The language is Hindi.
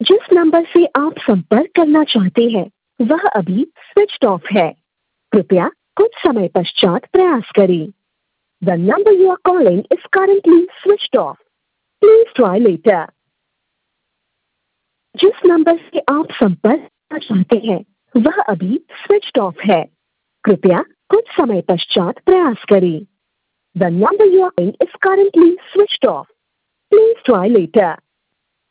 जिस नंबर से आप संपर्क करना चाहते हैं वह अभी स्विच ऑफ है। कृपया कुछ समय पश्चात प्रयास करें। The number you are calling is currently switched off. Please try later. जिस नंबर से आप संपर्क करना चाहते हैं वह अभी स्विच ऑफ है। कृपया कुछ समय पश्चात प्रयास करें। The number you are calling is currently switched off. Please try later.